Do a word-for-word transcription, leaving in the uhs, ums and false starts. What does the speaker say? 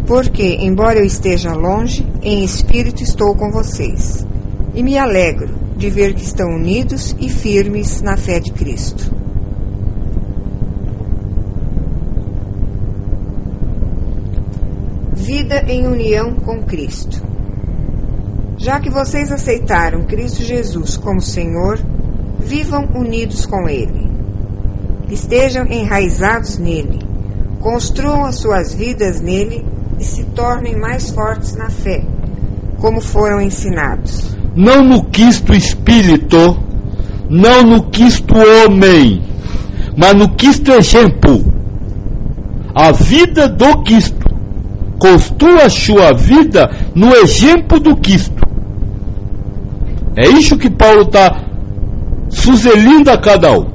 Porque, embora eu esteja longe, em espírito estou com vocês, e me alegro de ver que estão unidos e firmes na fé de Cristo. Vida em união com Cristo. Já que vocês aceitaram Cristo Jesus como Senhor, vivam unidos com Ele. Estejam enraizados nele, construam as suas vidas nele e se tornem mais fortes na fé, como foram ensinados. Não no Cristo Espírito, não no Cristo homem, mas no Cristo exemplo. A vida do Cristo. Construa a sua vida no exemplo do Cristo. É isso que Paulo está sugerindo a cada um.